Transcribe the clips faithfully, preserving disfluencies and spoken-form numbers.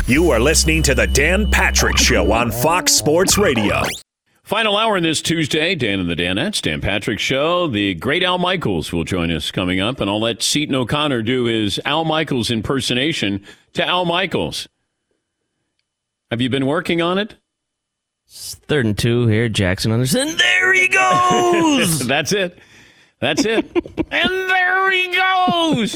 You are listening to the Dan Patrick Show on Fox Sports Radio. Final hour in this Tuesday, Dan and the Danettes, Dan Patrick Show. The great Al Michaels will join us coming up, and I'll let Seton O'Connor do his Al Michaels impersonation to Al Michaels. Have you been working on it? Third and two here, Jackson Anderson. There he goes! That's it. That's it. And there he goes!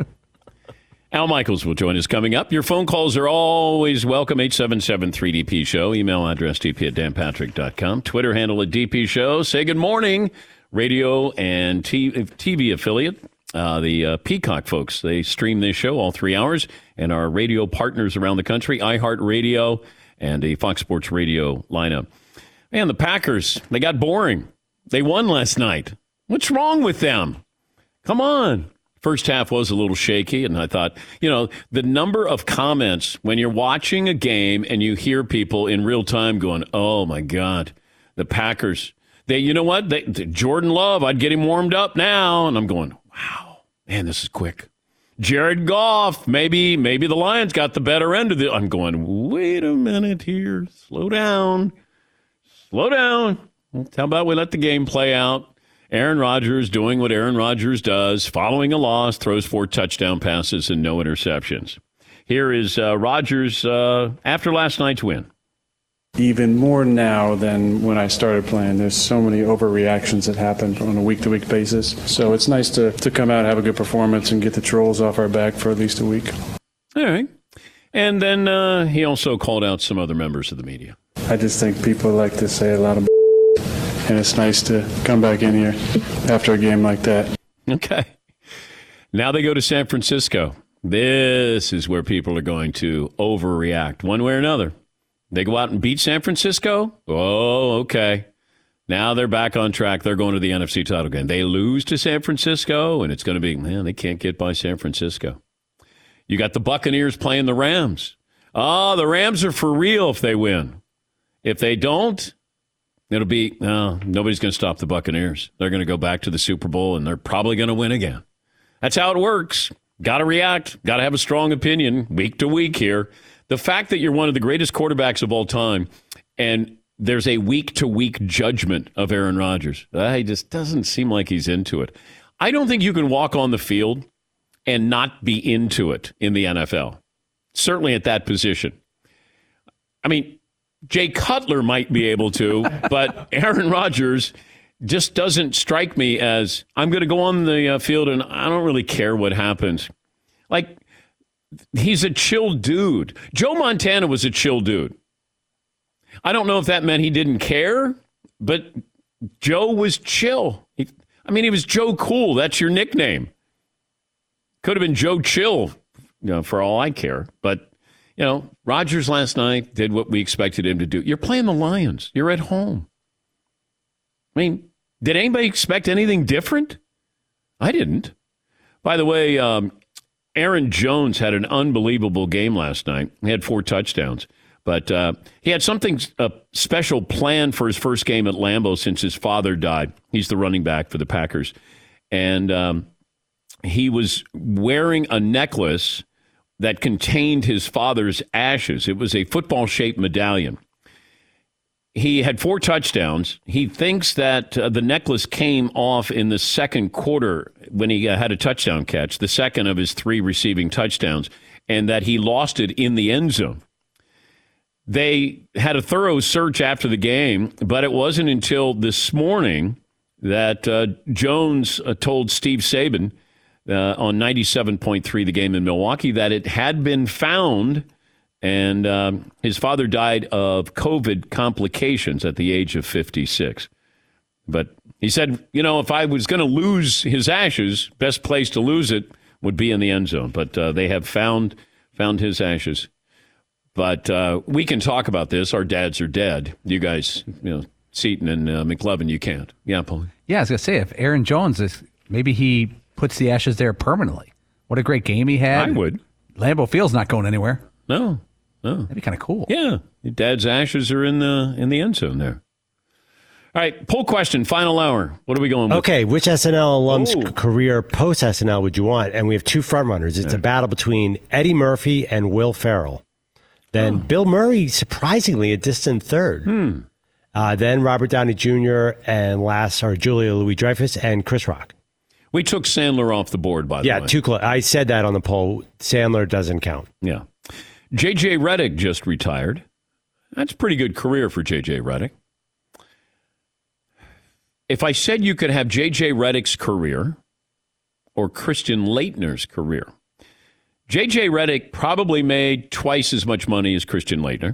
Al Michaels will join us coming up. Your phone calls are always welcome. eight seven seven three D P show. Email address d p at dan patrick dot com. Twitter handle at D P Show. Say good morning. Radio and T V affiliate, uh, the uh, Peacock folks. They stream this show all three hours. And our radio partners around the country, iHeartRadio and a Fox Sports Radio lineup. Man, the Packers, they got boring. They won last night. What's wrong with them? Come on. First half was a little shaky, and I thought, you know, the number of comments when you're watching a game and you hear people in real time going, oh, my God, the Packers, they, you know what, they, Jordan Love, I'd get him warmed up now. And I'm going, wow, man, this is quick. Jared Goff, maybe maybe the Lions got the better end of it. I'm going, wait a minute here, slow down, slow down. How about we let the game play out? Aaron Rodgers doing what Aaron Rodgers does, following a loss, throws four touchdown passes and no interceptions. Here is uh, Rodgers uh, after last night's win. Even more now than when I started playing. There's so many overreactions that happen on a week-to-week basis. So it's nice to, to come out, have a good performance, and get the trolls off our back for at least a week. All right. And then uh, he also called out some other members of the media. I just think people like to say a lot of and it's nice to come back in here after a game like that. Okay. Now they go to San Francisco. This is where people are going to overreact one way or another. They go out and beat San Francisco. Oh, okay. Now they're back on track. They're going to the N F C title game. They lose to San Francisco, and it's going to be, man, they can't get by San Francisco. You got the Buccaneers playing the Rams. Oh, the Rams are for real if they win. If they don't, it'll be, no, nobody's going to stop the Buccaneers. They're going to go back to the Super Bowl, and they're probably going to win again. That's how it works. Got to react. Got to have a strong opinion week to week here. The fact that you're one of the greatest quarterbacks of all time, and there's a week-to-week judgment of Aaron Rodgers, uh, he just doesn't seem like he's into it. I don't think you can walk on the field and not be into it in the N F L, certainly at that position. I mean, Jay Cutler might be able to, but Aaron Rodgers just doesn't strike me as, I'm going to go on the uh, field and I don't really care what happens. Like, he's a chill dude. Joe Montana was a chill dude. I don't know if that meant he didn't care, but Joe was chill. He, I mean, he was Joe Cool. That's your nickname. Could have been Joe Chill, you know, for all I care, but you know, Rodgers last night did what we expected him to do. You're playing the Lions. You're at home. I mean, did anybody expect anything different? I didn't. By the way, um, Aaron Jones had an unbelievable game last night. He had four touchdowns. But uh, he had something uh, special planned for his first game at Lambeau since his father died. He's the running back for the Packers. And um, he was wearing a necklace that contained his father's ashes. It was a football-shaped medallion. He had four touchdowns. He thinks that uh, the necklace came off in the second quarter when he uh, had a touchdown catch, the second of his three receiving touchdowns, and that he lost it in the end zone. They had a thorough search after the game, but it wasn't until this morning that uh, Jones uh, told Steve Saban Uh, on ninety-seven point three, the game in Milwaukee, that it had been found, and um, his father died of COVID complications at the age of fifty-six. But he said, you know, if I was going to lose his ashes, best place to lose it would be in the end zone. But uh, they have found found his ashes. But uh, we can talk about this. Our dads are dead. You guys, you know, Seton and uh, McLovin, you can't. Yeah, Paul. Yeah, I was going to say, if Aaron Jones is, maybe he puts the ashes there permanently. What a great game he had. I would. Lambeau Field's not going anywhere. No, no. That'd be kind of cool. Yeah, your dad's ashes are in the in the end zone there. All right, poll question, final hour. What are we going with? Okay, which S N L alum's Ooh. career post-S N L would you want? And we have two front runners. It's Yeah. a battle between Eddie Murphy and Will Ferrell. Then Oh. Bill Murray, surprisingly, a distant third. Hmm. Uh, then Robert Downey Junior and last are Julia Louis-Dreyfus and Chris Rock. We took Sandler off the board, by the Yeah, way. too close. I said that on the poll. Sandler doesn't count. Yeah. J J. Redick just retired. That's a pretty good career for J J. Redick. If I said you could have J J. Redick's career or Christian Laettner's career, J J. Redick probably made twice as much money as Christian Laettner.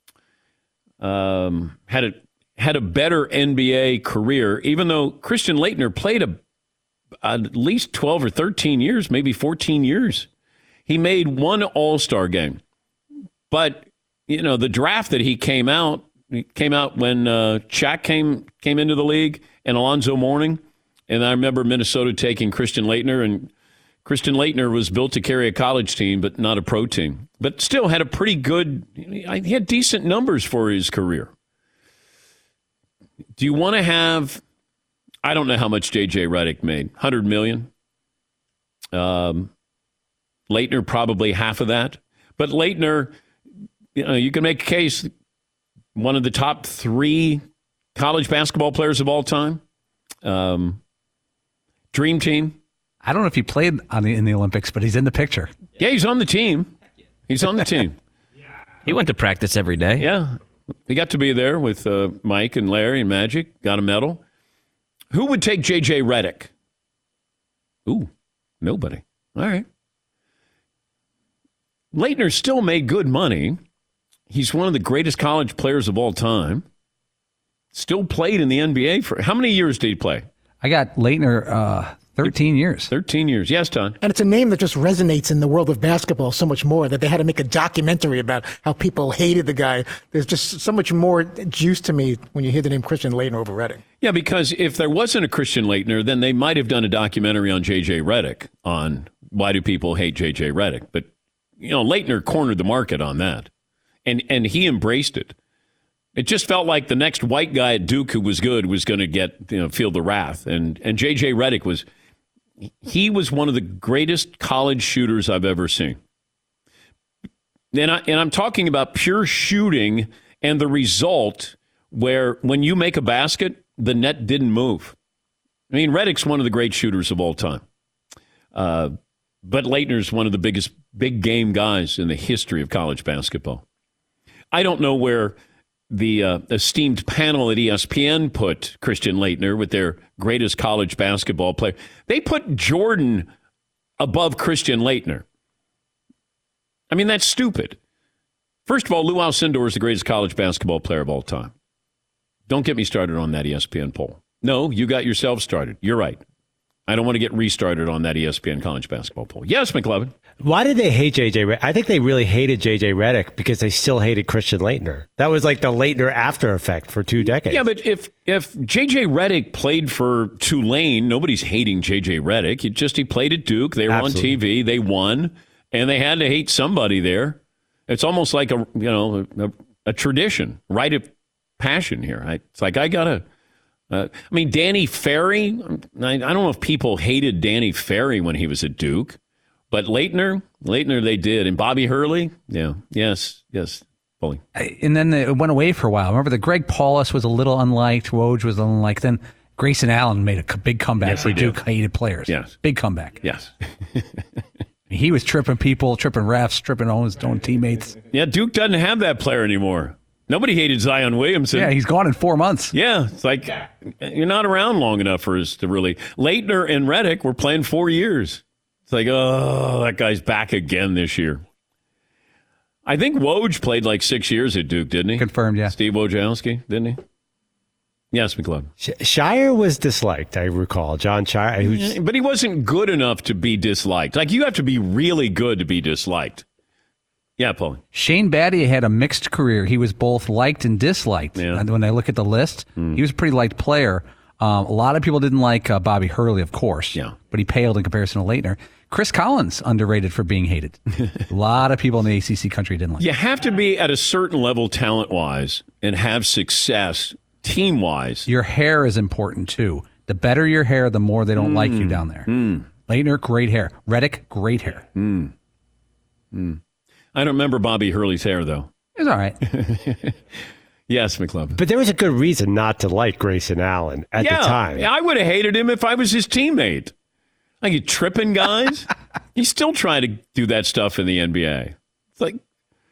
Um, had a had a better N B A career, even though Christian Laettner played a, at least twelve or thirteen years, maybe fourteen years. He made one All-Star game. But, you know, the draft that he came out, he came out when uh, Shaq came came into the league and Alonzo Mourning. And I remember Minnesota taking Christian Laettner, and Christian Laettner was built to carry a college team, but not a pro team. But still had a pretty good, he had decent numbers for his career. Do you want to have, I don't know how much J J. Redick made, one hundred million dollars. Um, Laettner probably half of that. But Laettner, you know, you can make a case, one of the top three college basketball players of all time. Um, dream team. I don't know if he played on the, in the Olympics, but he's in the picture. Yeah, he's on the team. He's on the team. He went to practice every day. Yeah. He got to be there with uh, Mike and Larry and Magic. Got a medal. Who would take J J. Redick? Ooh, nobody. All right. Laettner still made good money. He's one of the greatest college players of all time. Still played in the N B A for how many years did he play? I got Laettner uh, thirteen years. thirteen years. Yes, Don. And it's a name that just resonates in the world of basketball so much more that they had to make a documentary about how people hated the guy. There's just so much more juice to me when you hear the name Christian Laettner over Redick. Yeah, because if there wasn't a Christian Laettner, then they might have done a documentary on J J. Redick on why do people hate J J. Redick. But, you know, Laettner cornered the market on that, and and he embraced it. It just felt like the next white guy at Duke who was good was going to get, you know, feel the wrath. And and J J. Redick was, he was one of the greatest college shooters I've ever seen. And, I, and I'm talking about pure shooting and the result where when you make a basket, the net didn't move. I mean, Redick's one of the great shooters of all time. Uh, but Laettner's one of the biggest big game guys in the history of college basketball. I don't know where the uh, esteemed panel at E S P N put Christian Laettner with their greatest college basketball player. They put Jordan above Christian Laettner. I mean, that's stupid. First of all, Lou Alcindor is the greatest college basketball player of all time. Don't get me started on that E S P N poll. No, you got yourself started. You're right. I don't want to get restarted on that E S P N college basketball poll. Yes, McLovin. Why did they hate J J. Redick? I think they really hated J J. Redick because they still hated Christian Laettner. That was like the Laettner after effect for two decades. Yeah, but if if J J. Redick played for Tulane, nobody's hating J J. Redick. It just he played at Duke. They were Absolutely. on T V. They won, and they had to hate somebody there. It's almost like a you know a, a tradition, rite of passion here. I, it's like I gotta. Uh, I mean, Danny Ferry. I, I don't know if people hated Danny Ferry when he was at Duke. But Laettner, Laettner, they did. And Bobby Hurley, yeah, yes, yes, fully. And then it went away for a while. Remember, the Greg Paulus was a little unliked. Woj was unliked. Then Grayson Allen made a c- big comeback Yes, for he did. Duke hated players. Yes. Big comeback. Yes. He was tripping people, tripping refs, tripping all his own teammates. Yeah, Duke doesn't have that player anymore. Nobody hated Zion Williamson. Yeah, he's gone in four months. Yeah, it's like you're not around long enough for us to really. Laettner and Redick were playing four years. It's like, oh, that guy's back again this year. I think Woj played like six years at Duke, didn't he? Confirmed, yeah. Steve Wojciechowski, didn't he? Yes, McLeod. Sh- Shire was disliked, I recall. John Shire. Who's, But he wasn't good enough to be disliked. Like, you have to be really good to be disliked. Yeah, Paul. Shane Battier had a mixed career. He was both liked and disliked. Yeah. And when I look at the list, Mm. he was a pretty liked player. Um, a lot of people didn't like uh, Bobby Hurley, of course. Yeah. But he paled in comparison to Laettner. Chris Collins, underrated for being hated. A lot of people in the A C C country didn't like him. You have to be at a certain level talent-wise and have success team-wise. Your hair is important, too. The better your hair, the more they don't Mm. like you down there. Mm. Laettner, great hair. Redick, great hair. Mm. Mm. I don't remember Bobby Hurley's hair, though. It was all right. Yes, McLovin. But there was a good reason not to like Grayson Allen at yeah, the time. Yeah, I would have hated him if I was his teammate. Like, you tripping guys? He's still trying to do that stuff in the N B A. It's like,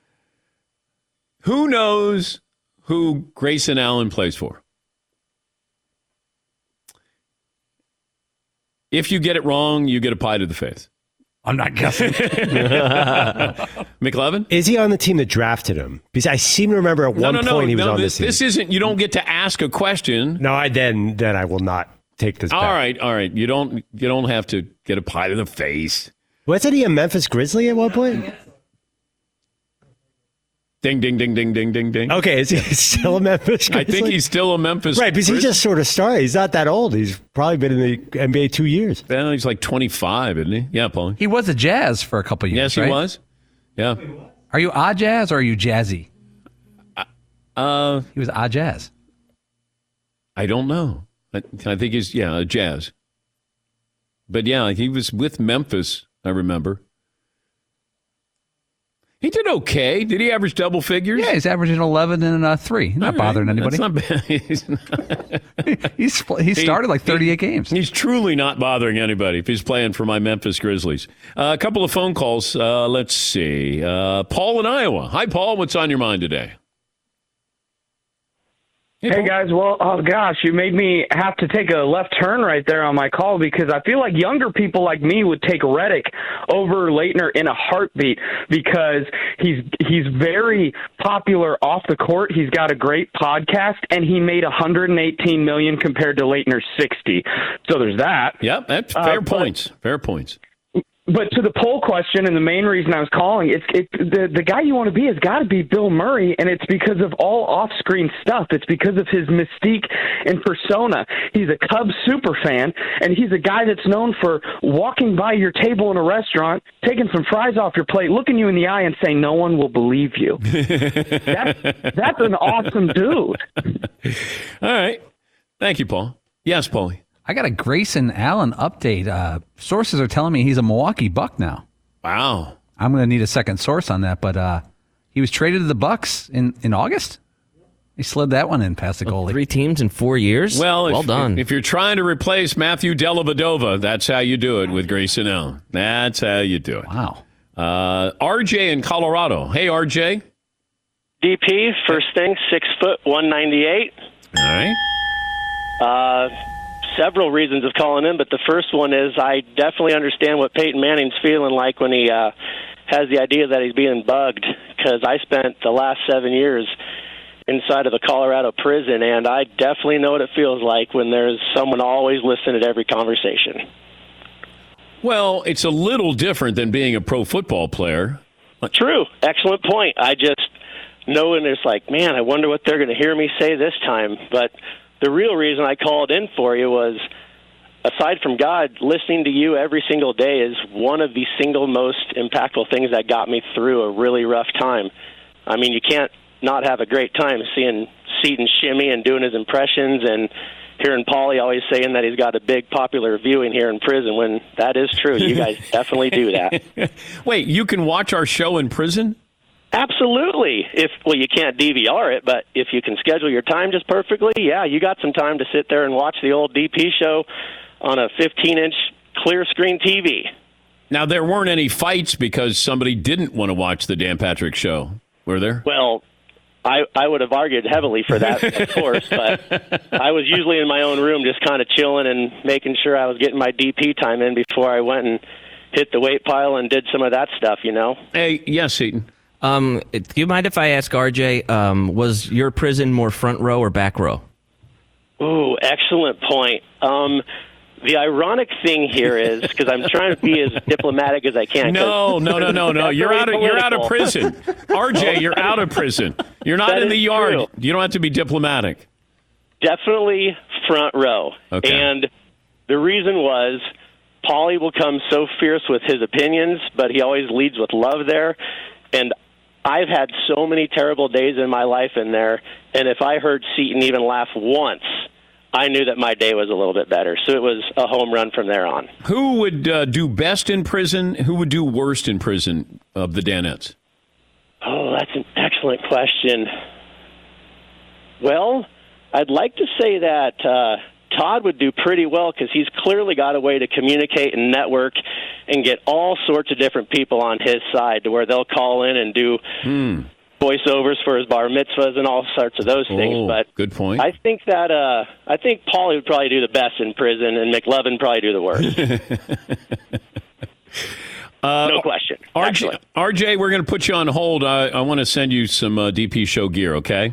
who knows who Grayson Allen plays for? If you get it wrong, you get a pie to the face. I'm not guessing. McLovin? Is he on the team that drafted him? Because I seem to remember at No, one no, no. point he was no on this, the team. this isn't, you don't get to ask a question. No, I then then I will not take this All back. right, all right. You don't you don't have to get a pie to the face. Wasn't he a Memphis Grizzly at one point? Ding, ding, ding, ding, ding, ding, ding. Okay, is he still a Memphis Grizzly? I think he's still a Memphis. Right, because he Grizz- just sort of started. He's not that old. He's probably been in the N B A two years. Well, he's like twenty-five, isn't he? Yeah, Paul. He was a Jazz for a couple of years, Yes, he right? was. Yeah. Are you a Jazz or are you Jazzy? Uh, He was a Jazz. I don't know. I, I think he's, yeah, a Jazz. But yeah, he was with Memphis, I remember. He did okay. Did he average double figures? Yeah, he's averaging eleven and uh, three. Not All right. bothering anybody. That's not bad. He's, not- he's he started like thirty-eight games. he's truly not bothering anybody if he's playing for my Memphis Grizzlies. Uh, a couple of phone calls. Uh, let's see. Uh, Paul in Iowa. Hi, Paul. What's on your mind today? Hey, guys. Well, oh, gosh, you made me have to take a left turn right there on my call because I feel like younger people like me would take Redick over Leitner in a heartbeat because he's he's very popular off the court. He's got a great podcast, and he made one hundred eighteen million dollars compared to Leitner's sixty. So there's that. Yep, that's fair Uh, but- points. Fair points. But to the poll question, and the main reason I was calling, it's it, the the guy you want to be has got to be Bill Murray, and it's because of all off-screen stuff. It's because of his mystique and persona. He's a Cubs super fan, and he's a guy that's known for walking by your table in a restaurant, taking some fries off your plate, looking you in the eye, and saying, "No one will believe you." that's that's an awesome dude. All right. Thank you, Paul. Yes, Paulie. I got a Grayson Allen update. Uh, sources are telling me he's a Milwaukee Buck now. Wow. I'm going to need a second source on that, but uh, he was traded to the Bucks in, in August. He slid that one in past the goalie. Three teams in four years? Well, well if, done. If you're trying to replace Matthew Dellavedova, that's how you do it with Grayson Allen. That's how you do it. Wow. Uh, R J in Colorado. Hey, R J. D P, first thing, six foot, one ninety-eight. All right. Uh, several reasons of calling in, but the first one is I definitely understand what Peyton Manning's feeling like when he uh, has the idea that he's being bugged, because I spent the last seven years inside of a Colorado prison, and I definitely know what it feels like when there's someone always listening at every conversation. Well, it's a little different than being a pro football player. True. Excellent point. I just know, and it's like, man, I wonder what they're going to hear me say this time. But the real reason I called in for you was, aside from God, listening to you every single day is one of the single most impactful things that got me through a really rough time. I mean, you can't not have a great time seeing Seton shimmy and doing his impressions, and hearing Paulie always saying that he's got a big popular viewing here in prison, when that is true. You guys definitely do that. Wait, you can watch our show in prison? Absolutely. If well, you can't D V R it, but if you can schedule your time just perfectly, yeah, you got some time to sit there and watch the old D P show on a fifteen-inch clear screen T V. Now, there weren't any fights because somebody didn't want to watch the Dan Patrick Show, were there? Well, I, I would have argued heavily for that, of course, but I was usually in my own room just kind of chilling and making sure I was getting my D P time in before I went and hit the weight pile and did some of that stuff, you know? Hey, yes, Seton. Um, do you mind if I ask R J, um, was your prison more front row or back row? Ooh, excellent point. Um, the ironic thing here is, because I'm trying to be as diplomatic as I can. No, no, no, no, no. You're out of you're out of prison, R J. You're out of prison. You're not That in the is yard. true. You don't have to be diplomatic. Definitely front row. Okay. And the reason was, Paulie will come so fierce with his opinions, but he always leads with love there. And I've had so many terrible days in my life in there, and if I heard Seton even laugh once, I knew that my day was a little bit better. So it was a home run from there on. Who would uh, do best in prison? Who would do worst in prison of the Danettes? Oh, that's an excellent question. Well, I'd like to say that uh, Todd would do pretty well because he's clearly got a way to communicate and network and get all sorts of different people on his side to where they'll call in and do Hmm. voiceovers for his bar mitzvahs and all sorts of those things. Oh, But good point. I think that uh, I think Paulie would probably do the best in prison, and McLovin probably do the worst. Uh, no question. R J, R J, we're going to put you on hold. I, I want to send you some uh, D P show gear, okay?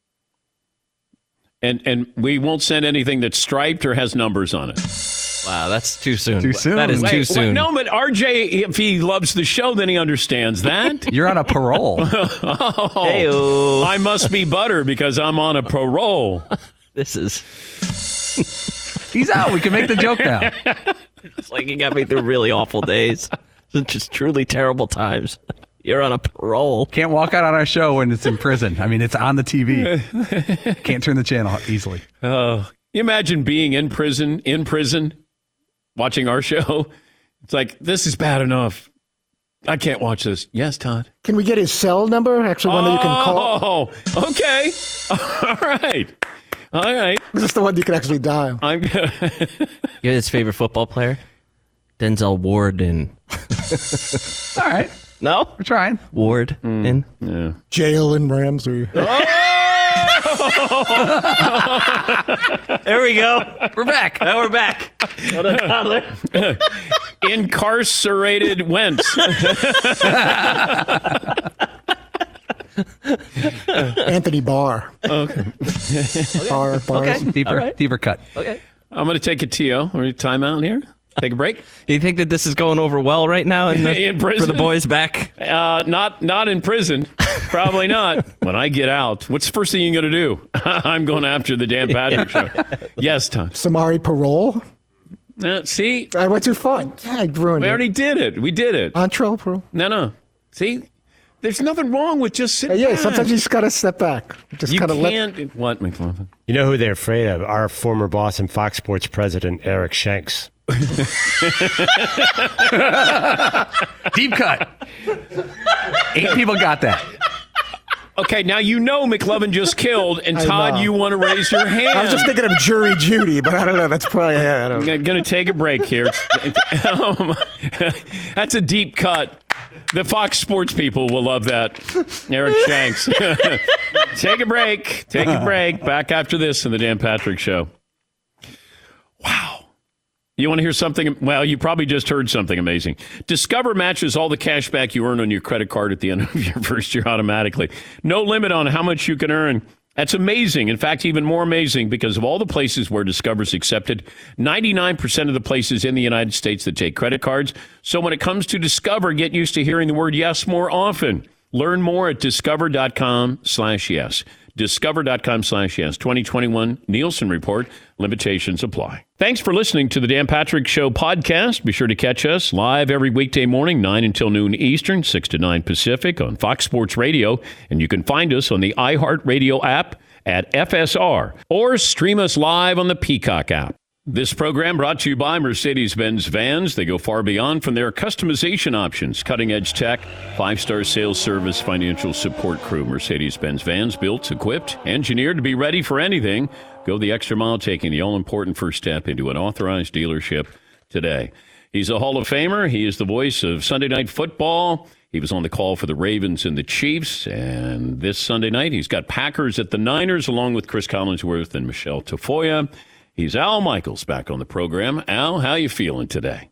And and we won't send anything that's striped or has numbers on it. Wow, that's too soon. Too soon. That is Wait, too wait, soon. no, but R J, if he loves the show, then he understands that. You're on a parole. Oh, Hey-o. I must be butter because I'm on a parole. This is He's out. We can make the joke now. it's like you got me through really awful days. Just truly terrible times. You're on a parole. Can't walk out on our show when it's in prison. I mean, it's on the T V. Can't turn the channel easily. Oh, you imagine being in prison, in prison, watching our show. It's like, this is bad enough. I can't watch this. Yes, Todd. Can we get his cell number? Actually, one that you can call. Oh, okay. All right. All right. This is the one you can actually dial. I'm You're his favorite football player? Denzel Ward and All right. No? We're trying. Ward in. yeah. Jail in Ramsey. There we go. We're back. Now we're back. What a toddler. Incarcerated Wentz. Anthony Barr. Okay. Barr, Barr. Okay. Deeper, All right. deeper cut. Okay. I'm going to take a T O or a timeout here. Take a break. Do you think that this is going over well right now in the, In prison? for the boys back? Uh, not not in prison. Probably not. When I get out, what's the first thing you're going to do? I'm going after the Dan Patrick Show. Yes, Tom. Samari Parole. Uh, see, I went too far. I ruined we it. already did it. We did it. Entree Parole. No, no. See, there's nothing wrong with just sitting Yeah, back. sometimes you just got to step back. Just You kind of let. can't. What, McLaughlin? You know who they're afraid of? Our former boss and Fox Sports president, Eric Shanks. Deep cut. Eight people got that. Okay, now you know McLovin just killed, and I Todd, know. you want to raise your hand. I was just thinking of Jury Judy, but I don't know. That's probably. Yeah, I don't know. I'm going to take a break here. Um, that's a deep cut. The Fox Sports people will love that. Eric Shanks. Take a break. Take a break. Back after this in the Dan Patrick Show. Wow. You want to hear something? Well, you probably just heard something amazing. Discover matches all the cash back you earn on your credit card at the end of your first year automatically. No limit on how much you can earn. That's amazing. In fact, even more amazing because of all the places where Discover's accepted, ninety-nine percent of the places in the United States that take credit cards. So when it comes to Discover, get used to hearing the word yes more often. Learn more at discover.com slash yes. Discover.com slash yes. twenty twenty-one Nielsen Report. Limitations apply. Thanks for listening to the Dan Patrick Show podcast. Be sure to catch us live every weekday morning, nine until noon Eastern, six to nine Pacific on Fox Sports Radio. And you can find us on the iHeartRadio app at F S R or stream us live on the Peacock app. This program brought to you by Mercedes-Benz Vans. They go far beyond from their customization options, cutting-edge tech, five-star sales service, financial support crew. Mercedes-Benz Vans, built, equipped, engineered to be ready for anything. Go the extra mile, taking the all-important first step into an authorized dealership today. He's a Hall of Famer. He is the voice of Sunday Night Football. He was on the call for the Ravens and the Chiefs. And this Sunday night, he's got Packers at the Niners, along with Chris Collinsworth and Michelle Tafoya. He's Al Michaels back on the program. Al, how you feeling today?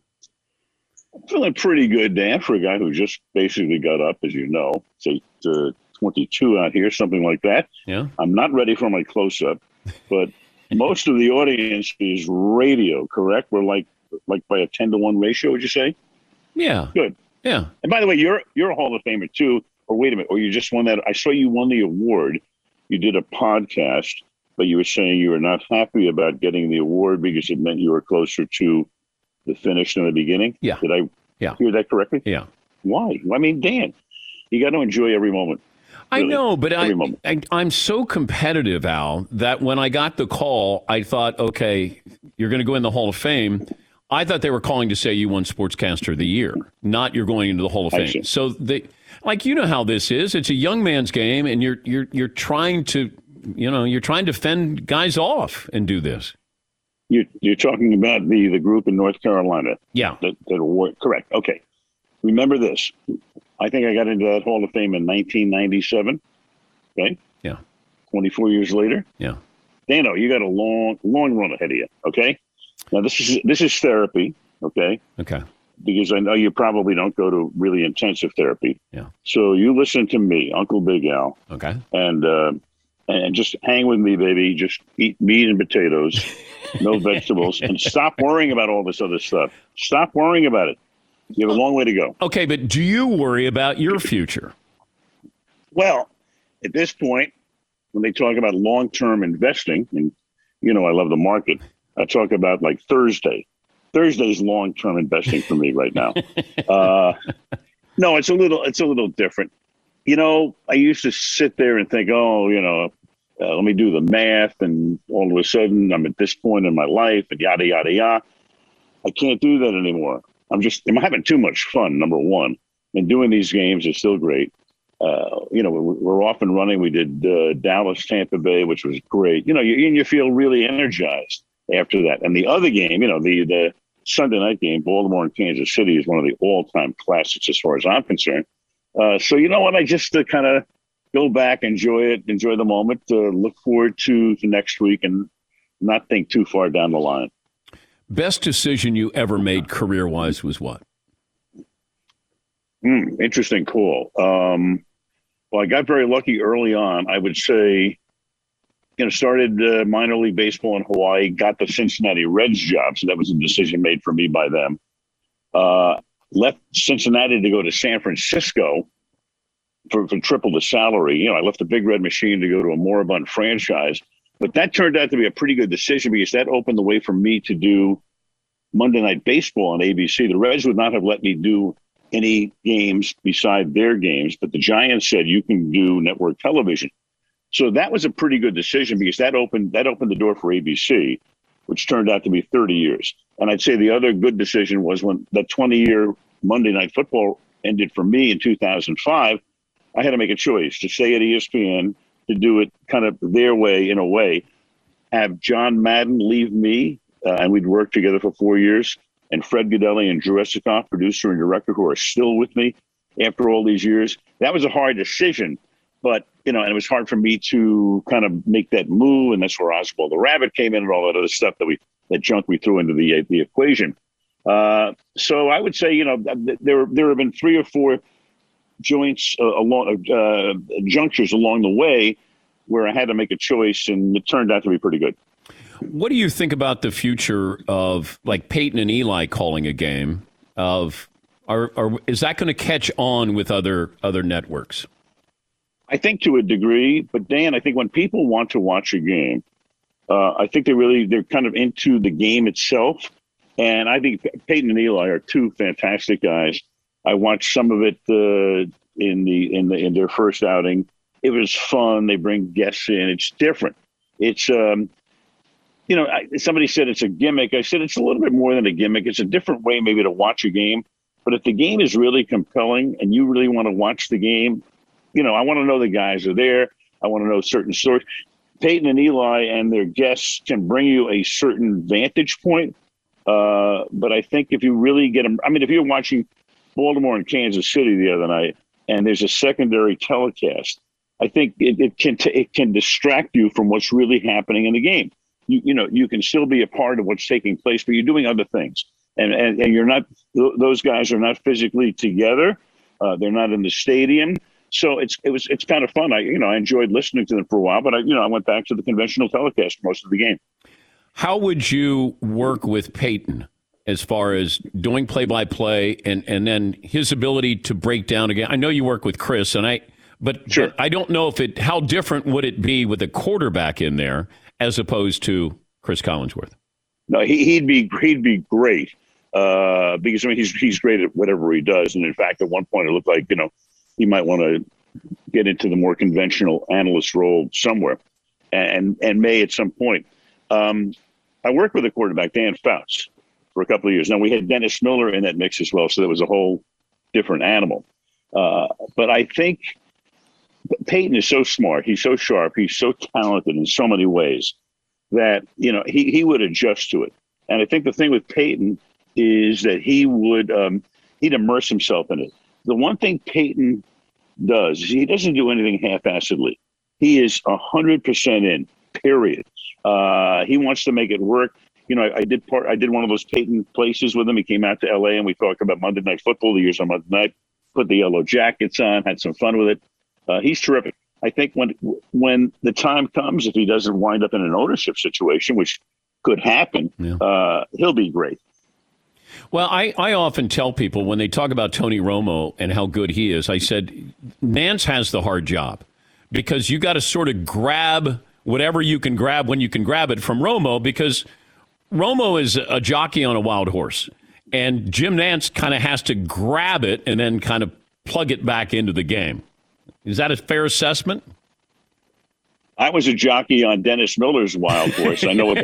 I'm feeling pretty good, Dan, for a guy who just basically got up, as you know. It's eight twenty-two out here, something like that. Yeah. I'm not ready for my close-up, but most of the audience is radio, correct? We're like like by a ten to one ratio, would you say? Yeah. Good. Yeah. And by the way, you're you're a Hall of Famer, too. Or wait a minute, or you just won that. I saw you won the award. You did a podcast. But you were saying you were not happy about getting the award because it meant you were closer to the finish than the beginning? Yeah. Did I yeah. hear that correctly? Yeah. Why? I mean, Dan, you got to enjoy every moment. Really. I know, but I, moment. I, I'm so competitive, Al, that when I got the call, I thought, okay, you're going to go in the Hall of Fame. I thought they were calling to say you won Sportscaster of the Year, not you're going into the Hall of I Fame. see. So they, like, you know how this is. It's a young man's game, and you're you're you're trying to, you know, you're trying to fend guys off and do this. You, you're talking about the, the group in North Carolina. Yeah. That, that award. Correct. Okay. Remember this. I think I got into that Hall of Fame in nineteen ninety-seven. Okay. Yeah. twenty-four years later. Yeah. Dano, you got a long, long run ahead of you. Okay. Now this is this is therapy. Okay. Okay. Because I know you probably don't go to really intensive therapy. Yeah. So you listen to me, Uncle Big Al. Okay. And uh, and just hang with me, baby. Just eat meat and potatoes, no vegetables, and stop worrying about all this other stuff. Stop worrying about it. You have a long way to go. Okay, but do you worry about your future? Well, at this point, when they talk about long-term investing, and you know I love the market, I talk about like Thursday. Thursday's long-term investing for me right now. Uh, no, it's a little, it's a little different. You know, I used to sit there and think, oh, you know, uh, let me do the math, and all of a sudden I'm at this point in my life, and yada yada yada. I can't do that anymore. I'm just, I'm having too much fun. Number one, and doing these games is still great. Uh, you know, we're, we're off and running. We did uh, Dallas, Tampa Bay, which was great. You know, you, and you feel really energized after that. And the other game, you know, the the Sunday night game, Baltimore and Kansas City, is one of the all-time classics as far as I'm concerned. Uh, so you know what? I just uh, kind of go back, enjoy it, enjoy the moment, uh, look forward to the next week, and not think too far down the line. Best decision you ever made career-wise was what? Mm, interesting call. Um, well, I got very lucky early on. I would say, you know, started uh, minor league baseball in Hawaii, got the Cincinnati Reds job. So that was a decision made for me by them. Uh, left Cincinnati to go to San Francisco for, for triple the salary. You know, I left the Big Red Machine to go to a moribund franchise. But that turned out to be a pretty good decision because that opened the way for me to do Monday Night Baseball on A B C. The Reds would not have let me do any games beside their games, but the Giants said you can do network television. So that was a pretty good decision because that opened that opened the door for A B C, which turned out to be thirty years. And I'd say the other good decision was when the twenty-year Monday Night Football ended for me in two thousand five, I had to make a choice to stay at E S P N, to do it kind of their way in a way, have John Madden leave me, uh, and we'd worked together for four years, and Fred Godelli and Drew Esikoff, producer and director, who are still with me after all these years. That was a hard decision, but, you know, and it was hard for me to kind of make that move, and that's where Oswald the Rabbit came in and all that other stuff that we, that junk we threw into the the equation. Uh, so I would say, you know, there there have been three or four joints uh, along uh, junctures along the way where I had to make a choice, and it turned out to be pretty good. What do you think about the future of like Peyton and Eli calling a game? Of are, are is that going to catch on with other other networks? I think to a degree, but Dan, I think when people want to watch a game, uh, I think they really they're kind of into the game itself, and I think Peyton and Eli are two fantastic guys. I watched some of it uh, in the in the in their first outing. It was fun. They bring guests in. It's different. It's um, you know, I, somebody said it's a gimmick. I said it's a little bit more than a gimmick. It's a different way maybe to watch a game. But if the game is really compelling and you really want to watch the game, you know, I want to know the guys are there. I want to know certain stories. Peyton and Eli and their guests can bring you a certain vantage point. Uh, but I think if you really get them, I mean, if you're watching Baltimore and Kansas City the other night, and there's a secondary telecast, I think it, it can t- it can distract you from what's really happening in the game. You you know you can still be a part of what's taking place, but you're doing other things, and and, and you're not. Th- those guys are not physically together. Uh, they're not in the stadium, so it's it was it's kind of fun. I you know I enjoyed listening to them for a while, but I you know I went back to the conventional telecast most of the game. How would you work with Peyton as far as doing play-by-play and, and then his ability to break down again? I know you work with Chris, and I, but, sure. but I don't know if it. How different would it be with a quarterback in there as opposed to Chris Collinsworth? No, he, he'd be he'd be great uh, because I mean he's he's great at whatever he does, and in fact, at one point it looked like you know he might want to get into the more conventional analyst role somewhere, and and may at some point. Um, I work with a quarterback, Dan Fouts. for a couple of years. Now, we had Dennis Miller in that mix as well, so that was a whole different animal. Uh, but I think Peyton is so smart. He's so sharp. He's so talented in so many ways that, you know, he, he would adjust to it. And I think the thing with Peyton is that he would um, he'd immerse himself in it. The one thing Peyton does is he doesn't do anything half-assedly. He is one hundred percent in, period. Uh, he wants to make it work. You know, I, I did part. I did one of those Peyton places with him. He came out to L A and we talked about Monday Night Football, the years on Monday night, put the yellow jackets on, had some fun with it. Uh, he's terrific. I think when when the time comes, if he doesn't wind up in an ownership situation, which could happen, yeah. uh, he'll be great. Well, I, I often tell people when they talk about Tony Romo and how good he is, I said, Nance has the hard job because you got to sort of grab whatever you can grab when you can grab it from Romo, because Romo is a jockey on a wild horse. And Jim Nance kind of has to grab it and then kind of plug it back into the game. Is that a fair assessment? I was a jockey on Dennis Miller's wild horse. I know what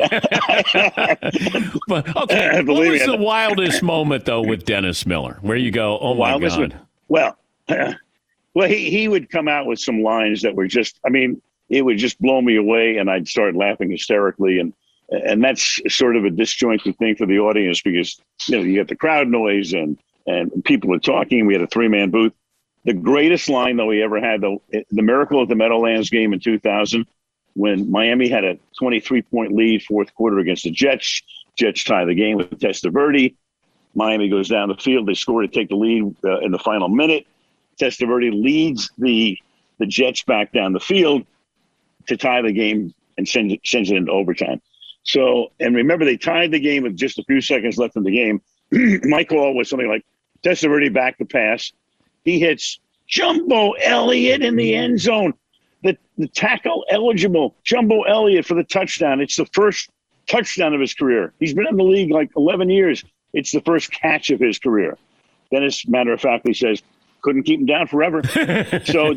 that. But, okay, what was the wildest moment though with Dennis Miller, where you go, "Oh my God"? One, well, uh, well, he he would come out with some lines that were just, I mean, it would just blow me away, and I'd start laughing hysterically, and and that's sort of a disjointed thing for the audience because you know you get the crowd noise and and people are talking. We had a three man booth. The greatest line, though, he ever had, though, the miracle of the Meadowlands game in two thousand, when Miami had a twenty-three point lead fourth quarter against the Jets. Jets tie the game with Testaverde. Miami goes down the field. They score to take the lead uh, in the final minute. Testaverde leads the the Jets back down the field to tie the game and sends it, sends it into overtime. So, and remember, they tied the game with just a few seconds left in the game. My call was something like, Testaverde back the pass. He hits Jumbo Elliott in the end zone. The, the tackle eligible, Jumbo Elliott for the touchdown. It's the first touchdown of his career. He's been in the league like eleven years. It's the first catch of his career. Dennis, matter of factly, says, couldn't keep him down forever. So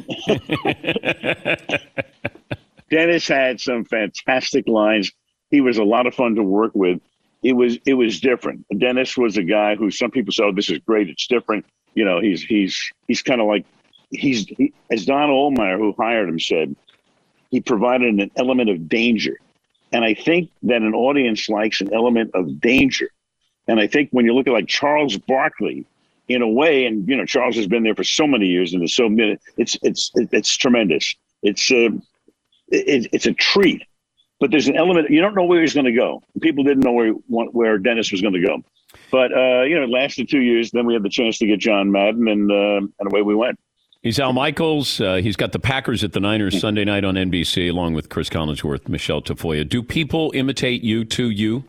Dennis had some fantastic lines. He was a lot of fun to work with. It was it was different. Dennis was a guy who some people said, oh, this is great. It's different. You know, he's he's he's kind of like he's he, as Don Ohlmeyer, who hired him, said, he provided an element of danger. And I think that an audience likes an element of danger. And I think when you look at like Charles Barkley, in a way, and you know, Charles has been there for so many years, and it's so it's it's it's tremendous. It's uh, it, it's a treat. But there's an element you don't know where he's going to go. People didn't know where where Dennis was going to go. But, uh, you know, it lasted two years. Then we had the chance to get John Madden, and uh, and away we went. He's Al Michaels. Uh, he's got the Packers at the Niners Sunday night on N B C, along with Chris Collinsworth, Michelle Tafoya. Do people imitate you to you?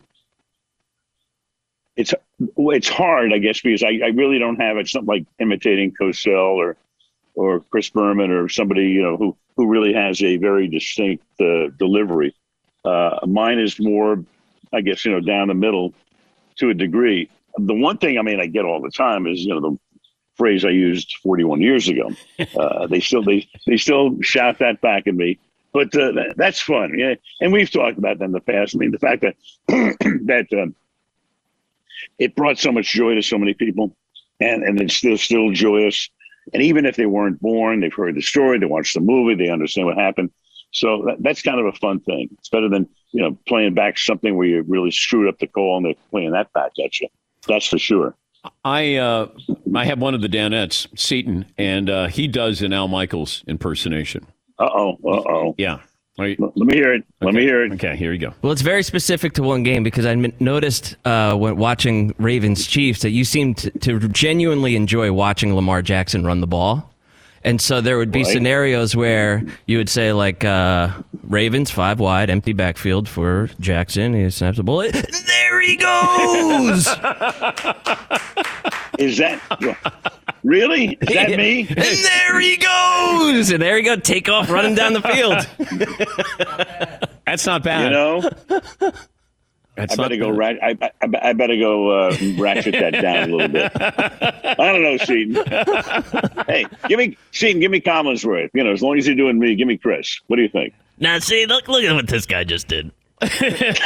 It's it's hard, I guess, because I, I really don't have it. It's not like imitating Cosell or or Chris Berman or somebody, you know, who, who really has a very distinct uh, delivery. Uh, mine is more, I guess, you know, down the middle to a degree. The one thing, I mean, I get all the time is, you know, the phrase I used forty-one years ago. Uh, they still they they still shout that back at me, but uh, that, that's fun. Yeah, and we've talked about that in the past. I mean, the fact that that um, it brought so much joy to so many people, and and it's still still joyous. And even if they weren't born, they've heard the story, they watched the movie, they understand what happened. So that, that's kind of a fun thing. It's better than, you know, playing back something where you really screwed up the call and they're playing that back at you. That's for sure. I uh, I have one of the Danettes, Seton, and uh, he does an Al Michaels impersonation. Uh-oh, uh-oh. Yeah. You, Let me hear it. Let okay. me hear it. Okay, here you go. Well, it's very specific to one game because I noticed uh, when watching Ravens Chiefs that you seemed to, to genuinely enjoy watching Lamar Jackson run the ball. And so there would be right. scenarios where you would say, like, uh, Ravens, five wide, empty backfield for Jackson. He snaps the bullet. There he goes! Is that really? Is that me? And there he goes! And there you go, take off running down the field. That's not bad. You know? That's I better go. Rat- I, I, I better go uh, ratchet that down a little bit. I don't know, Seton. Hey, give me Seton. Give me Collinsworth. You know, as long as you're doing me, give me Chris. What do you think? Now, see, look, look at what this guy just did. That's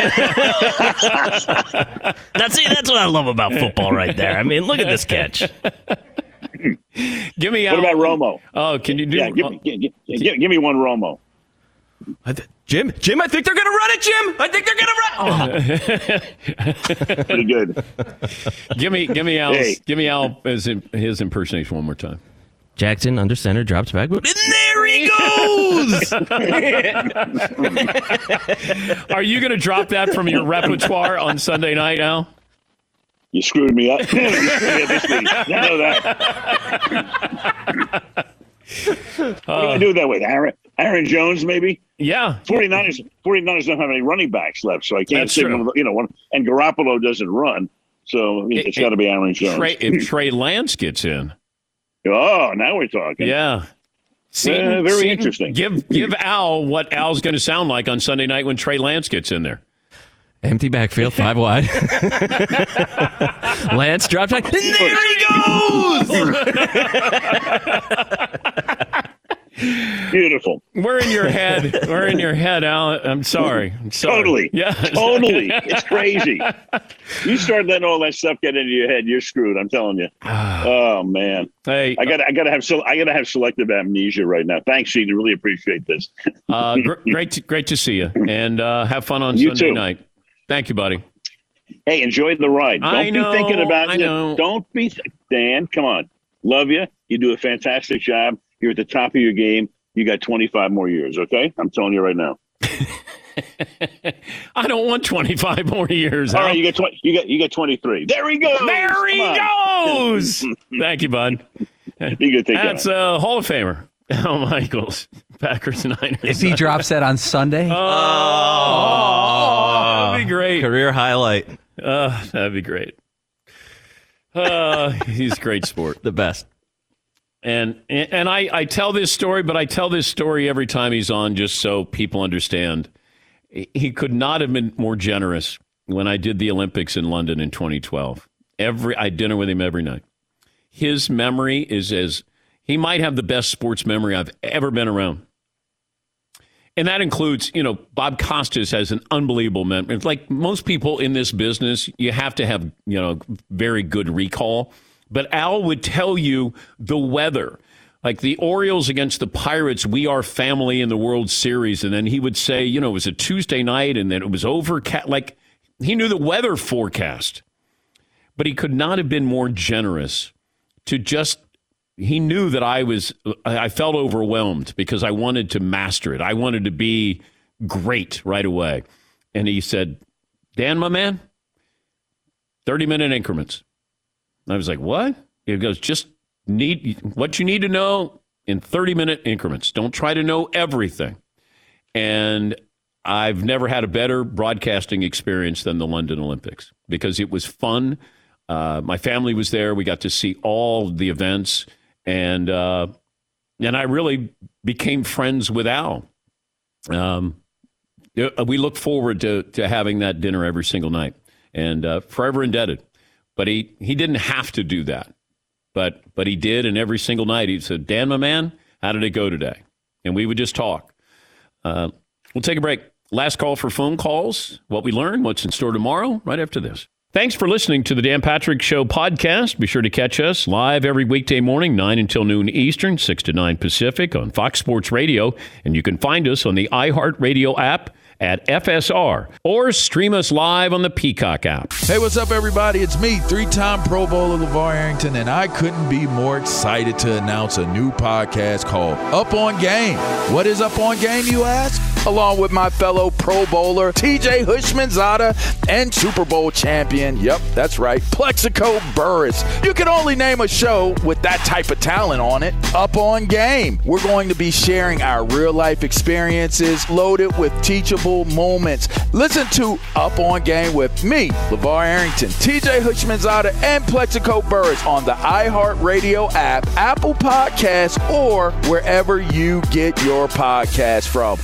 see, that's what I love about football right there. I mean, look at this catch. Give me What Al. about Romo? Oh, can you do? Yeah, give, me- give, give, give, give me one Romo. I th- Jim, Jim, I think they're going to run it, Jim. I think they're going to run. Oh. Pretty good. give me, give me Al. Hey. Give me Al as his impersonation one more time. Jackson under center, drops back, and there he goes. Are you going to drop that from your repertoire on Sunday night, Al? You screwed me up. You screwed me up this week. You know that. What are you going to do that with? Aaron, Aaron Jones, maybe? Yeah. 49ers, 49ers don't have any running backs left, so I can't That's say true. one of the, you know, one, and Garoppolo doesn't run, so It- it's got to be Aaron Jones. Trey, if Trey Lance gets in. Oh, now we're talking. Yeah. Uh, very interesting. Give give Al what Al's going to sound like on Sunday night when Trey Lance gets in there. Empty backfield, five wide. Lance drops back, and there he goes. Beautiful. We're in your head. We're in your head, Al. I'm sorry. I'm sorry. Totally. Yeah. Totally. It's crazy. You start letting all that stuff get into your head, you're screwed. I'm telling you. Oh man. Hey, I got. I got to have. So I got to have selective amnesia right now. Thanks, Sheena. Really appreciate this. uh, gr- great, to, great to see you, and uh, have fun on You Sunday too. night. Thank you, buddy. Hey, enjoy the ride. Don't I know, be thinking about I it. know. Don't be th- Dan. Come on. Love you. You do a fantastic job. You're at the top of your game. You got twenty-five more years. Okay, I'm telling you right now. I don't want twenty-five more years. All Al. right, you got twenty. You got you got twenty-three. There he goes. There he Come on. goes. Thank you, bud. Be good. Take That's care. a Hall of Famer. Al Michaels, Packers Niners. If he drops that on Sunday, Oh, that'd be great. Career highlight. Uh, that'd be great. Uh, he's a great sport. The best. And and I, I tell this story, but I tell this story every time he's on just so people understand. He could not have been more generous when I did the Olympics in London in twenty twelve. Every I had dinner with him every night. His memory is as he might have the best sports memory I've ever been around. And that includes, you know, Bob Costas has an unbelievable memory. It's like most people in this business, you have to have, you know, very good recall. But Al would tell you the weather, like the Orioles against the Pirates, we are family in the World Series. And then he would say, you know, it was a Tuesday night and then it was overcast. Like he knew the weather forecast, but he could not have been more generous to just, he knew that I was, I felt overwhelmed because I wanted to master it. I wanted to be great right away. And he said, Dan, my man, thirty minute increments. I was like, what? He goes, just need what you need to know in thirty minute increments. Don't try to know everything. And I've never had a better broadcasting experience than the London Olympics because it was fun. Uh, my family was there. We got to see all the events. And uh, and I really became friends with Al. Um, we look forward to, to having that dinner every single night and uh, forever indebted. But he, he didn't have to do that. But but he did, and every single night he said, Dan, my man, how did it go today? And we would just talk. Uh, we'll take a break. Last call for phone calls. What we learned, what's in store tomorrow, right after this. Thanks for listening to the Dan Patrick Show podcast. Be sure to catch us live every weekday morning, nine until noon Eastern, six to nine Pacific on Fox Sports Radio. And you can find us on the iHeartRadio app at F S R or stream us live on the Peacock app. Hey, what's up, everybody? It's me, three-time Pro Bowler LeVar Arrington, and I couldn't be more excited to announce a new podcast called Up On Game. What is Up On Game, you ask? Along with my fellow Pro Bowler, T J Hushmanzada, and Super Bowl champion, yep, that's right, Plexico Burris. You can only name a show with that type of talent on it. Up On Game. We're going to be sharing our real-life experiences loaded with teachable moments. Listen to Up On Game with me, LeVar Arrington, T J Hushmanzada, and Plexico Burris on the iHeartRadio app, Apple Podcasts, or wherever you get your podcasts from.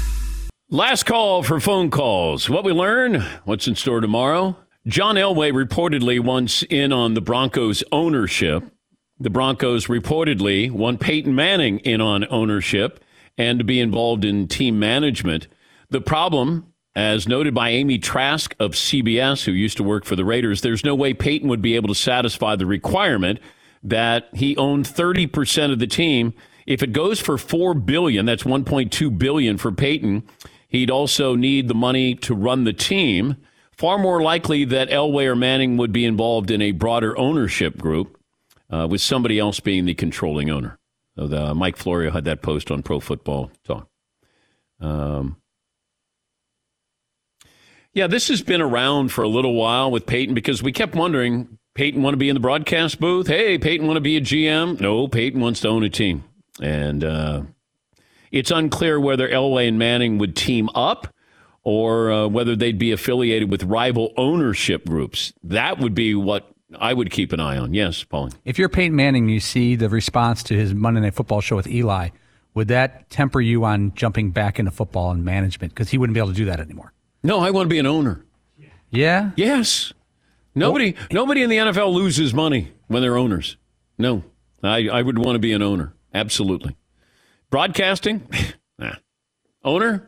Last call for phone calls. What we learn, what's in store tomorrow. John Elway reportedly wants in on the Broncos ownership. The Broncos reportedly want Peyton Manning in on ownership and to be involved in team management. The problem, As noted by Amy Trask of C B S, who used to work for the Raiders, there's no way Peyton would be able to satisfy the requirement that he owned thirty percent of the team. If it goes for four billion dollars, that's one point two billion dollars for Peyton, he'd also need the money to run the team. Far more likely that Elway or Manning would be involved in a broader ownership group, uh, with somebody else being the controlling owner. So the, Mike Florio had that post on Pro Football Talk. Um, yeah, this has been around for a little while with Peyton because we kept wondering, Peyton want to be in the broadcast booth? Hey, Peyton want to be a G M? No, Peyton wants to own a team. And uh, it's unclear whether Elway and Manning would team up or uh, whether they'd be affiliated with rival ownership groups. That would be what I would keep an eye on. Yes, Pauline. If you're Peyton Manning, you see the response to his Monday Night Football show with Eli, would that temper you on jumping back into football and management? Because he wouldn't be able to do that anymore. No, I want to be an owner. Yeah? Yes. Nobody well, nobody in the N F L loses money when they're owners. No. I, I would want to be an owner. Absolutely. Broadcasting? nah. Owner?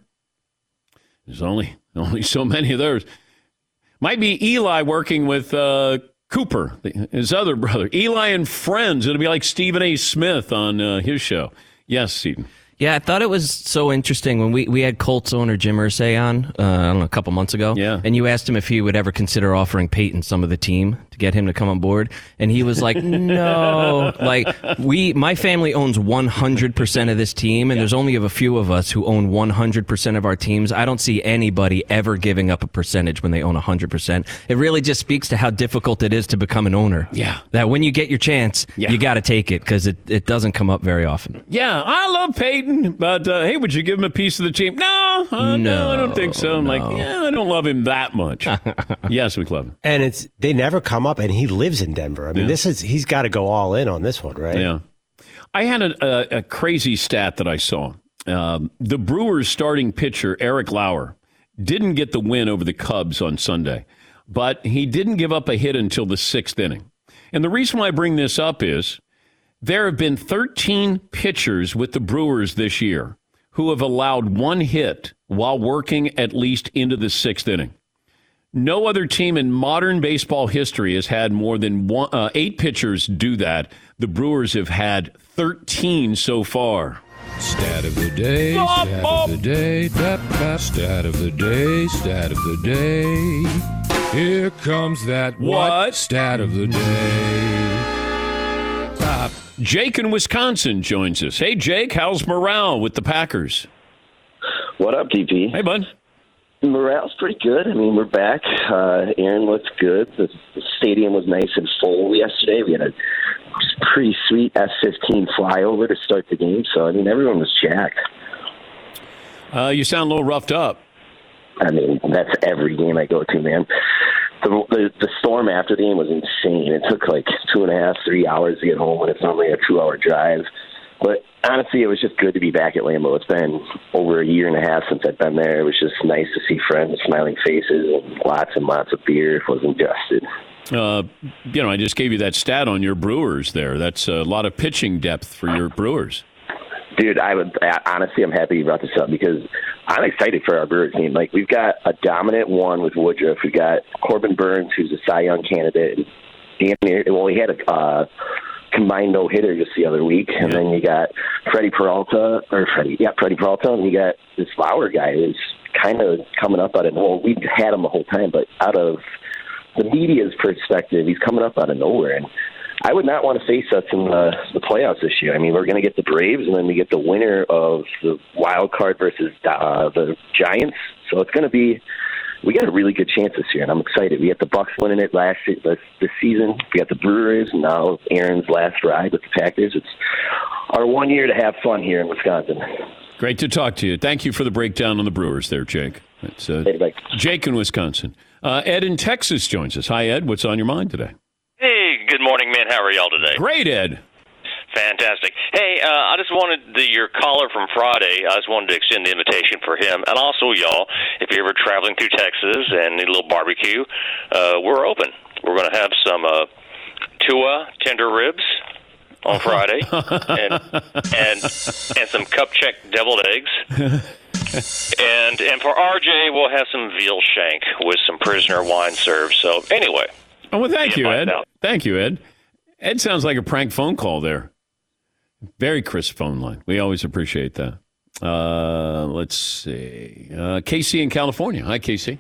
There's only only so many of those. Might be Eli working with uh, Cooper, his other brother. Eli and Friends. It'll be like Stephen A. Smith on uh, his show. Yes, Stephen. Yeah, I thought it was so interesting when we, we had Colts owner Jim Irsay on, uh, I don't know, a couple months ago. Yeah. And you asked him if he would ever consider offering Peyton some of the team to get him to come on board. And he was like, no. Like, we, my family owns one hundred percent of this team, and yeah. there's only a few of us who own one hundred percent of our teams. I don't see anybody ever giving up a percentage when they own one hundred percent. It really just speaks to how difficult it is to become an owner. Yeah. That when you get your chance, yeah. you got to take it because it, it doesn't come up very often. Yeah, I love Peyton, but uh, hey, would you give him a piece of the team? No, uh, no, no, I don't think so. I'm no. like, yeah, I don't love him that much. Yes, we love him. And it's they never come up, and he lives in Denver. I mean, yeah. this is he's got to go all in on this one, right? Yeah. I had a, a, a crazy stat that I saw. Um, the Brewers' starting pitcher, Eric Lauer, didn't get the win over the Cubs on Sunday, but he didn't give up a hit until the sixth inning. And the reason why I bring this up is there have been thirteen pitchers with the Brewers this year who have allowed one hit while working at least into the sixth inning. No other team in modern baseball history has had more than one, uh, eight pitchers do that. The Brewers have had thirteen so far. Stat of the day, stat of the day, tap, tap, stat of the day, stat of the day. Here comes that what? what? Stat of the day. Uh, Jake in Wisconsin joins us. Hey, Jake, how's morale with the Packers? What up, D P? Hey, bud. Morale's pretty good. I mean, we're back. Uh, Aaron looks good. The, the stadium was nice and full yesterday. We had a pretty sweet S fifteen flyover to start the game. So, I mean, everyone was jacked. Uh, you sound a little roughed up. I mean, that's every game I go to, man. The, the, the storm after the game was insane. It took like two and a half, three hours to get home, and it's only a two-hour drive. But honestly, it was just good to be back at Lambeau. It's been over a year and a half since I've been there. It was just nice to see friends, smiling faces, and lots and lots of beer. It was ingested. Uh, you know, I just gave you that stat on your Brewers there. That's a lot of pitching depth for your Brewers. Dude, I would honestly, I'm happy you brought this up because I'm excited for our Brewer team. Like, we've got a dominant one with Woodruff. We've got Corbin Burns, who's a Cy Young candidate. And damn near, well, he had a uh, combined no-hitter just the other week. And yeah. then you got Freddie Peralta, or Freddie, yeah, Freddie Peralta, and you got this Lauer guy who's kind of coming up out of, well, we've had him the whole time, but out of the media's perspective, he's coming up out of nowhere. And I would not want to face us in the, the playoffs this year. I mean, we're going to get the Braves, and then we get the winner of the wild card versus uh, the Giants. So it's going to be – we got a really good chance this year, and I'm excited. We got the Bucks winning it last this, this season. We got the Brewers, and now Aaron's last ride with the Packers. It's our one year to have fun here in Wisconsin. Great to talk to you. Thank you for the breakdown on the Brewers there, Jake. It's uh, hey, Jake in Wisconsin. Uh, Ed in Texas joins us. Hi, Ed. What's on your mind today? Hey, good morning, man. How are y'all today? Great, Ed. Fantastic. Hey, uh, I just wanted the, your caller from Friday, I just wanted to extend the invitation for him. And also, y'all, if you're ever traveling through Texas and need a little barbecue, uh, we're open. We're going to have some uh, Tua tender ribs on Friday and and and some cup check deviled eggs. and and for R J, we'll have some veal shank with some prisoner wine served. So anyway. Oh, well, thank you, Ed. Out. Thank you, Ed. Ed sounds like a prank phone call there. Very crisp phone line. We always appreciate that. Uh, let's see. Uh, Casey in California. Hi, Casey.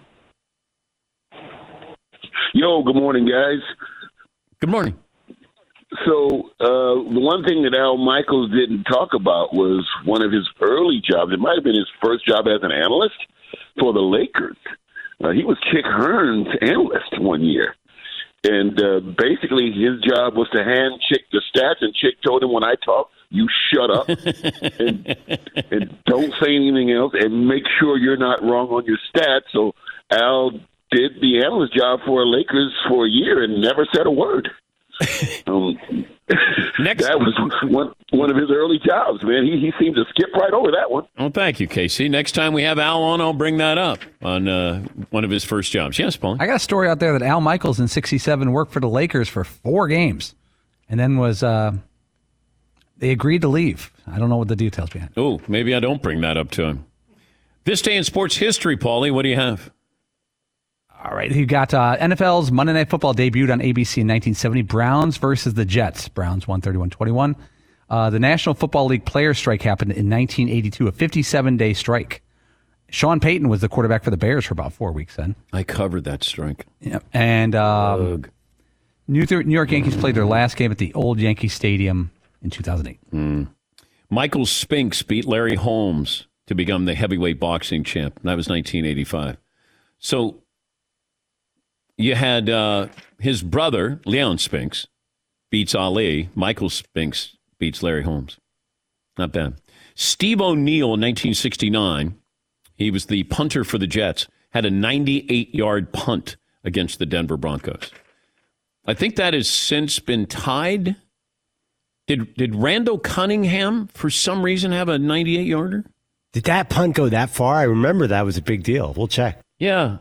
Yo, good morning, guys. Good morning. So uh, the one thing that Al Michaels didn't talk about was one of his early jobs. It might have been his first job as an analyst for the Lakers. Uh, he was Chick Hearn's analyst one year. And uh, basically his job was to hand Chick the stats, and Chick told him, when I talk, you shut up and, and don't say anything else and make sure you're not wrong on your stats. So Al did the analyst job for Lakers for a year and never said a word. Um, Next, that was one one of his early jobs, man. He he seemed to skip right over that one. Well, thank you, Casey. Next time we have Al on, I'll bring that up on uh, one of his first jobs. Yes, Paul. I got a story out there that Al Michaels in sixty-seven worked for the Lakers for four games, and then was uh, they agreed to leave. I don't know what the details behind. Oh, maybe I don't bring that up to him. This day in sports history, Paulie. What do you have? All right, you got uh, N F L's Monday Night Football debuted on A B C in nineteen seventy. Browns versus the Jets. Browns won thirty-one twenty-one. Uh, the National Football League players' strike happened in nineteen eighty-two, a fifty-seven day strike. Sean Payton was the quarterback for the Bears for about four weeks then. I covered that strike. Yeah, and um, New, New York Yankees played their last game at the old Yankee Stadium in two thousand eight. Mm. Michael Spinks beat Larry Holmes to become the heavyweight boxing champ. That was nineteen eighty-five. So you had uh, his brother, Leon Spinks, beats Ali. Michael Spinks beats Larry Holmes. Not bad. Steve O'Neill in nineteen sixty-nine, he was the punter for the Jets, had a ninety-eight yard punt against the Denver Broncos. I think that has since been tied. Did did Randall Cunningham, for some reason, have a ninety-eight yarder? Did that punt go that far? I remember that was a big deal. We'll check. Yeah.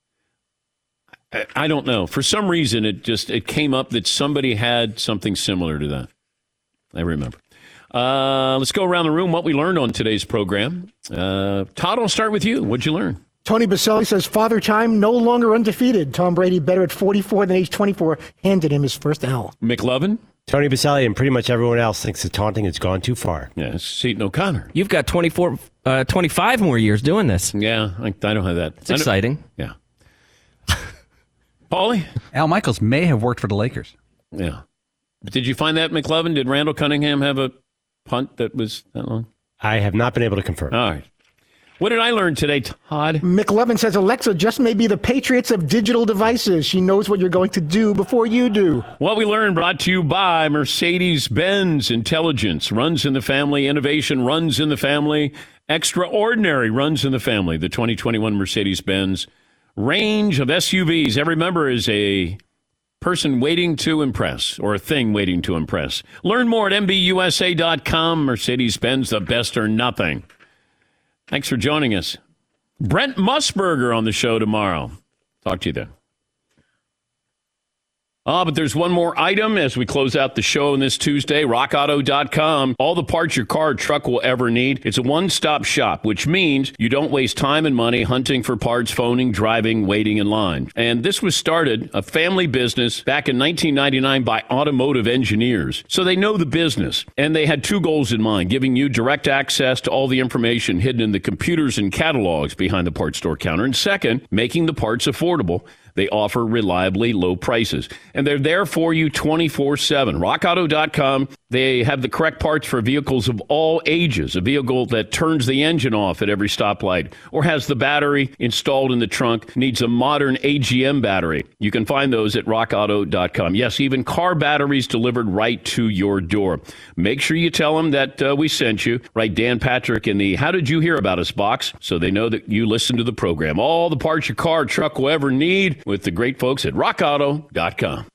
I don't know. For some reason, it just it came up that somebody had something similar to that. I remember. Uh, let's go around the room. What we learned on today's program. Uh, Todd, I'll start with you. What'd you learn? Tony Baselli says Father Time no longer undefeated. Tom Brady, better at forty-four than age twenty-four, handed him his first L. McLovin? Tony Baselli and pretty much everyone else thinks the taunting has gone too far. Yeah, Seton O'Connor. You've got twenty-four, uh, twenty-five more years doing this. Yeah, I, I don't have that. It's exciting. Yeah. Paulie? Al Michaels may have worked for the Lakers. Yeah. Did you find that, McLovin? Did Randall Cunningham have a punt that was that long? I have not been able to confirm. All right. What did I learn today, Todd? McLovin says Alexa just may be the Patriots of digital devices. She knows what you're going to do before you do. What we learned brought to you by Mercedes-Benz. Intelligence runs in the family. Innovation runs in the family. Extraordinary runs in the family. The twenty twenty-one Mercedes-Benz range of S U Vs. Every member is a person waiting to impress, or a thing waiting to impress. Learn more at M B U S A dot com. Mercedes-Benz, the best or nothing. Thanks for joining us. Brent Musburger on the show tomorrow. Talk to you then. Ah, but there's one more item as we close out the show on this Tuesday. rock auto dot com. All the parts your car or truck will ever need. It's a one-stop shop, which means you don't waste time and money hunting for parts, phoning, driving, waiting in line. And this was started, a family business, back in nineteen ninety-nine by automotive engineers. So they know the business. And they had two goals in mind, giving you direct access to all the information hidden in the computers and catalogs behind the parts store counter. And second, making the parts affordable. They offer reliably low prices, and they're there for you twenty-four seven. rock auto dot com. They have the correct parts for vehicles of all ages, a vehicle that turns the engine off at every stoplight or has the battery installed in the trunk, needs a modern A G M battery. You can find those at rock auto dot com. Yes, even car batteries delivered right to your door. Make sure you tell them that uh, we sent you. Write Dan Patrick in the How Did You Hear About Us box so they know that you listen to the program. All the parts your car or truck will ever need with the great folks at rock auto dot com.